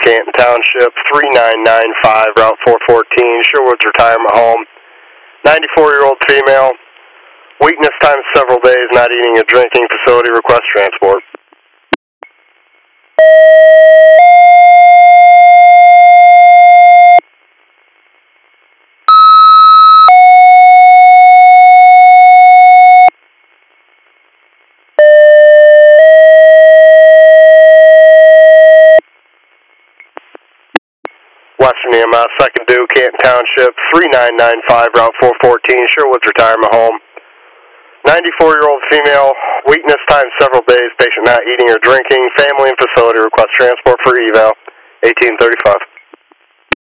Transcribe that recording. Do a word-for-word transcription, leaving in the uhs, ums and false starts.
Canton Township, three nine nine five, Route four fourteen, Sherwood's Retirement Home. ninety-four-year-old female, weakness times several days, not eating or drinking, facility request transport. Western E M S, second due, Canton Township, three nine nine five, Route four fourteen, Sherwood's Retirement Home. ninety-four-year-old female, weakness times several days, patient not eating or drinking, family and facility request transport for eval, eighteen thirty-five.